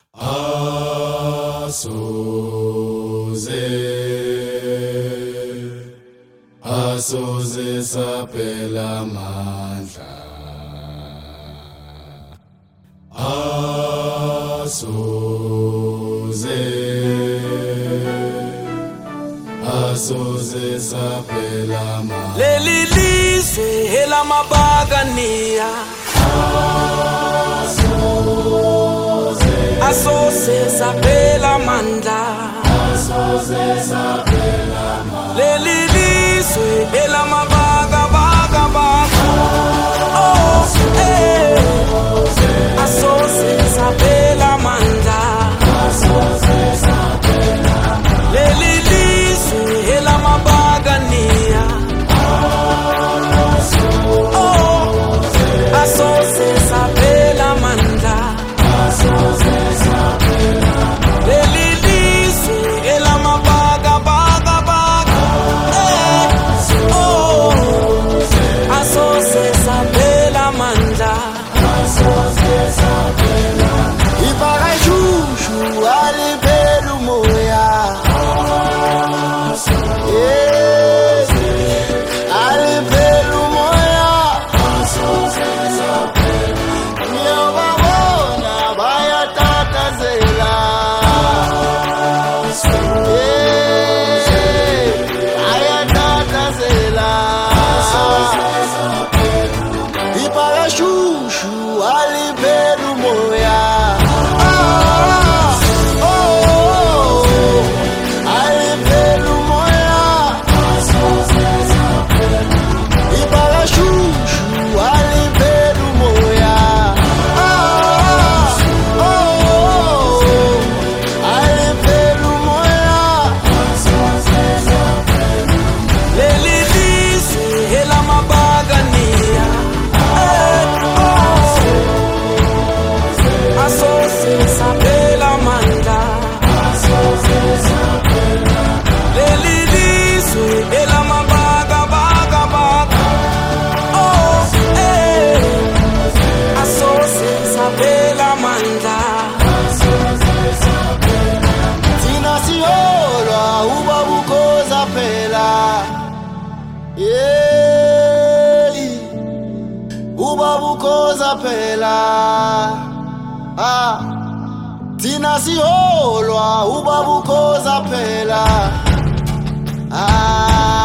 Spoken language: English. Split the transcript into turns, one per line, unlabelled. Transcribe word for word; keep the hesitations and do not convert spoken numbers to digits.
Asoze, asoze saphela amandla. Asoze, asoze saphela amandla.
Leli lizwe elamabagania. Asoze saphela amandla.
Asoze saphela amandla.
Leli lizwe elamabaga baga baga. Oh, eh. Asoze saphela amandla.
Asoze saphela amandla.
Leli lizwe elamabagania. Oh, asoze saphela amandla.
Asoze saphela amandla.
Leli lizwe elamabaga baga baga. Eh, oh, asoze saphela amandla.
Asoze saphela amandla.
Ibaka shushu aliphela umoya. Yes, aliphela umoya.
Asoze saphela amandla.
Ngiyababona bayatatazela. Yes, bayatatazela. Ibaka shushu aliphela umoya. Ah, oh, aliphela umoya.
Asoze saphela amandla.
Ibaka shushu aliphela umoya. Ah, oh, aliphela umoya.
Asoze saphela amandla.
Leli lizwe elamabagania. Asoze saphela amandla.
Asoze saphela amandla.
Leli lizwe elamabaga baga baga. Oh, eh. Asoze saphela amandla.
Asoze saphela amandla.
Thina siholwa ubabukhoza phela. Yeah, ubabukhoza phela. Ah, thina siholwa ubabukhoza phela. Ah.